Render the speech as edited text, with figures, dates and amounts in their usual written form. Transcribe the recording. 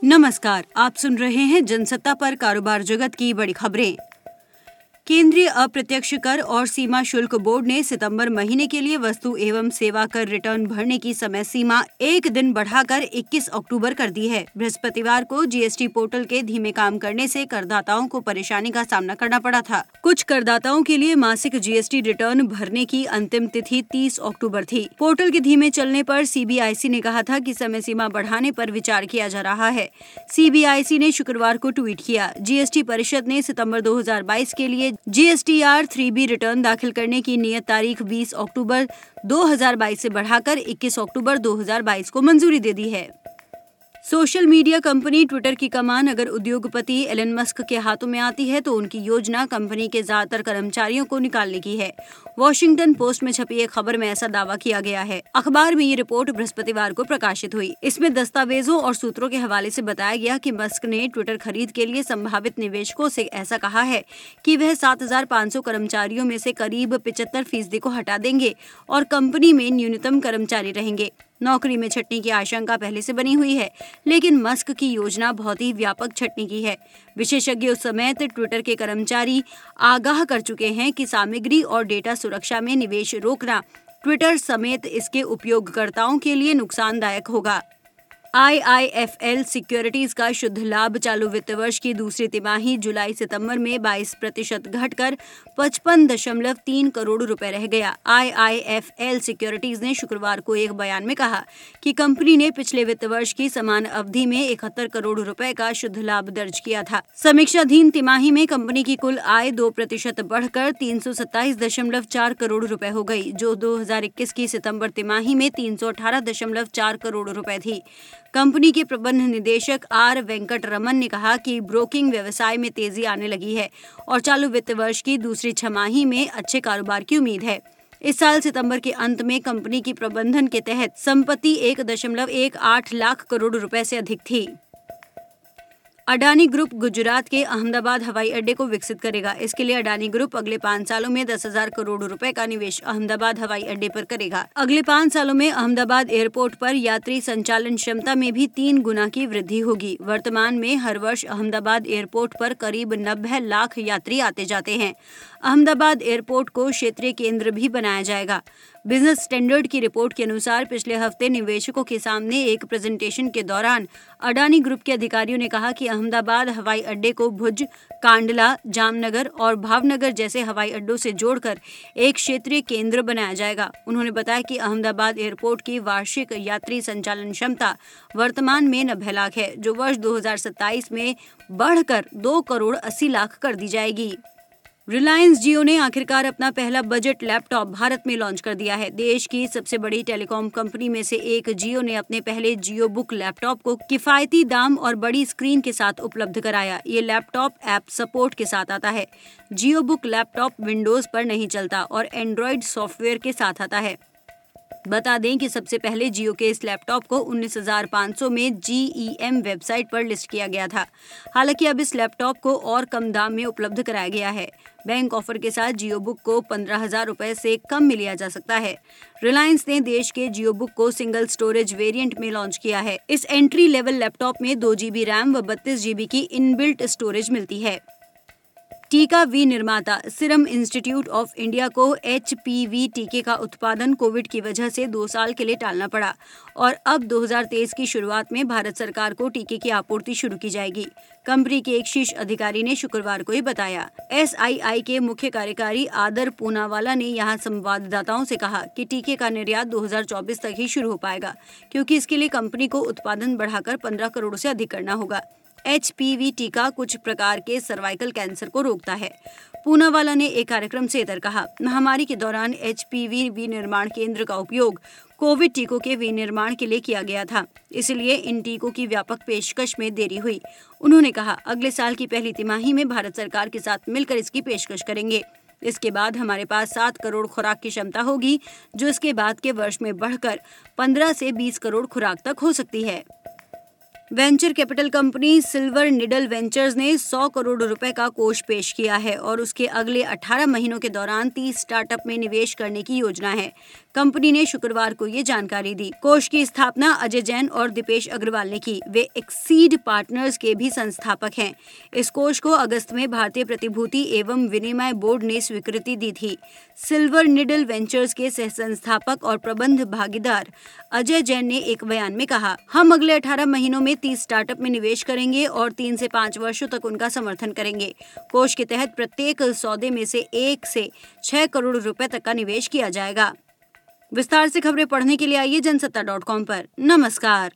नमस्कार, आप सुन रहे हैं जनसत्ता पर कारोबार जगत की बड़ी खबरें। केंद्रीय अप्रत्यक्ष कर और सीमा शुल्क बोर्ड ने सितंबर महीने के लिए वस्तु एवं सेवा कर रिटर्न भरने की समय सीमा एक दिन बढ़ाकर 21 अक्टूबर कर दी है। बृहस्पतिवार को जीएसटी पोर्टल के धीमे काम करने से करदाताओं को परेशानी का सामना करना पड़ा था। कुछ करदाताओं के लिए मासिक जीएसटी रिटर्न भरने की अंतिम तिथि 30 अक्टूबर थी। पोर्टल के धीमे चलने पर सीबीआईसी ने कहा था कि समय सीमा बढ़ाने पर विचार किया जा रहा है। सीबीआईसी ने शुक्रवार को ट्वीट किया, जीएसटी परिषद ने सितंबर 2022 के लिए जीएसटीआर 3B रिटर्न दाखिल करने की नियत तारीख 20 अक्टूबर 2022 से बढ़ाकर 21 अक्टूबर 2022 को मंजूरी दे दी है। सोशल मीडिया कंपनी ट्विटर की कमान अगर उद्योगपति एलन मस्क के हाथों में आती है तो उनकी योजना कंपनी के ज्यादातर कर्मचारियों को निकालने की है। वॉशिंगटन पोस्ट में छपी एक खबर में ऐसा दावा किया गया है। अखबार में ये रिपोर्ट बृहस्पतिवार को प्रकाशित हुई। इसमें दस्तावेजों और सूत्रों के हवाले से बताया गया कि मस्क ने ट्विटर खरीद के लिए संभावित निवेशकों से ऐसा कहा है कि वह 7,500 कर्मचारियों में से करीब 75% को हटा देंगे और कंपनी में न्यूनतम कर्मचारी रहेंगे। नौकरी में छटनी की आशंका पहले से बनी हुई है, लेकिन मस्क की योजना बहुत ही व्यापक छटनी की है। विशेषज्ञों समेत ट्विटर के कर्मचारी आगाह कर चुके हैं कि सामग्री और डेटा सुरक्षा में निवेश रोकना ट्विटर समेत इसके उपयोगकर्ताओं के लिए नुकसानदायक होगा। IIFL सिक्योरिटीज का शुद्ध लाभ चालू वित्त वर्ष की दूसरी तिमाही जुलाई सितंबर में 22% घटकर 55.3 करोड़ रुपए रह गया। IIFL सिक्योरिटीज ने शुक्रवार को एक बयान में कहा कि कंपनी ने पिछले वित्त वर्ष की समान अवधि में 71 करोड़ रुपए का शुद्ध लाभ दर्ज किया था। समीक्षाधीन तिमाही में कंपनी की कुल आय 2% बढ़कर 327.4 करोड़ रुपए हो गई, जो 2021 की सितंबर तिमाही में 318.4 करोड़ रुपए थी। कंपनी के प्रबंध निदेशक आर वेंकट रमन ने कहा कि ब्रोकिंग व्यवसाय में तेजी आने लगी है और चालू वित्त वर्ष की दूसरी छमाही में अच्छे कारोबार की उम्मीद है। इस साल सितंबर के अंत में कंपनी की प्रबंधन के तहत संपत्ति 1.18 लाख करोड़ रुपए से अधिक थी। अडानी ग्रुप गुजरात के अहमदाबाद हवाई अड्डे को विकसित करेगा। इसके लिए अडानी ग्रुप अगले 5 सालों में 10,000 करोड़ रुपए का निवेश अहमदाबाद हवाई अड्डे पर करेगा। अगले 5 सालों में अहमदाबाद एयरपोर्ट पर यात्री संचालन क्षमता में भी 3 गुना की वृद्धि होगी। वर्तमान में हर वर्ष अहमदाबाद एयरपोर्ट पर करीब 90 लाख यात्री आते जाते हैं। अहमदाबाद एयरपोर्ट को क्षेत्रीय केंद्र भी बनाया जाएगा। बिजनेस स्टैंडर्ड की रिपोर्ट के अनुसार पिछले हफ्ते निवेशकों के सामने एक प्रेजेंटेशन के दौरान अडानी ग्रुप के अधिकारियों ने कहा कि अहमदाबाद हवाई अड्डे को भुज, कांडला, जामनगर और भावनगर जैसे हवाई अड्डों से जोड़कर एक क्षेत्रीय केंद्र बनाया जाएगा। उन्होंने बताया कि अहमदाबाद एयरपोर्ट की वार्षिक यात्री संचालन क्षमता वर्तमान में 90 लाख है, जो वर्ष 2027 में बढ़कर 2 करोड़ 80 लाख कर दी जाएगी। रिलायंस जियो ने आखिरकार अपना पहला बजट लैपटॉप भारत में लॉन्च कर दिया है। देश की सबसे बड़ी टेलीकॉम कंपनी में से एक जियो ने अपने पहले जियो बुक लैपटॉप को किफायती दाम और बड़ी स्क्रीन के साथ उपलब्ध कराया। ये लैपटॉप ऐप सपोर्ट के साथ आता है। जियो बुक लैपटॉप विंडोज पर नहीं चलता और एंड्रॉइड सॉफ्टवेयर के साथ आता है। बता दें कि सबसे पहले जियो के इस लैपटॉप को 19,500 में GEM वेबसाइट पर लिस्ट किया गया था। हालांकि अब इस लैपटॉप को और कम दाम में उपलब्ध कराया गया है। बैंक ऑफर के साथ जियो बुक को 15,000 रुपए से कम में लिया जा सकता है। रिलायंस ने देश के जियो बुक को सिंगल स्टोरेज वेरिएंट में लॉन्च किया है। इस एंट्री लेवल लैपटॉप में 2 GB रैम व 32 GB की इनबिल्ट स्टोरेज मिलती है। टीका विनिर्माता सीरम इंस्टीट्यूट ऑफ इंडिया को HPV टीके का उत्पादन कोविड की वजह से 2 साल के लिए टालना पड़ा और अब 2023 की शुरुआत में भारत सरकार को टीके की आपूर्ति शुरू की जाएगी। कंपनी के एक शीर्ष अधिकारी ने शुक्रवार को ही बताया। SII के मुख्य कार्यकारी आदर पूनावाला ने यहां संवाददाताओं से कहा कि टीके का निर्यात 2024 तक ही शुरू हो पाएगा, क्योंकि इसके लिए कंपनी को उत्पादन बढ़ाकर 15 करोड़ से अधिक करना होगा। HPV टीका कुछ प्रकार के सर्वाइकल कैंसर को रोकता है। पूनावाला ने एक कार्यक्रम से इधर कहा, महामारी के दौरान HPV विनिर्माण केंद्र का उपयोग कोविड टीकों के विनिर्माण के लिए किया गया था, इसलिए इन टीकों की व्यापक पेशकश में देरी हुई। उन्होंने कहा, अगले साल की पहली तिमाही में भारत सरकार के साथ मिलकर इसकी पेशकश करेंगे। इसके बाद हमारे पास 7 करोड़ खुराक की क्षमता होगी, जो इसके बाद के वर्ष में बढ़कर 15 से 20 करोड़ खुराक तक हो सकती है। Venture capital company Silver Needle Ventures ने 100 करोड़ रुपए का कोष पेश किया है और उसके अगले 18 महीनों के दौरान 30 स्टार्टअप में निवेश करने की योजना है। कंपनी ने शुक्रवार को ये जानकारी दी। कोष की स्थापना अजय जैन और दीपेश अग्रवाल ने की। वे एक्सीड पार्टनर्स के भी संस्थापक हैं। इस कोष को अगस्त में भारतीय प्रतिभूति एवं विनिमय बोर्ड ने स्वीकृति दी थी। सिल्वर निडल वेंचर्स के सह संस्थापक और प्रबंध भागीदार अजय जैन ने एक बयान में कहा, हम अगले 18 महीनों में 30 स्टार्टअप में निवेश करेंगे और 3 से 5 वर्षों तक उनका समर्थन करेंगे। कोष के तहत प्रत्येक सौदे में से 1 से 6 करोड़ रुपए तक का निवेश किया जाएगा। विस्तार से खबरें पढ़ने के लिए आइए जनसत्ता.com पर। नमस्कार।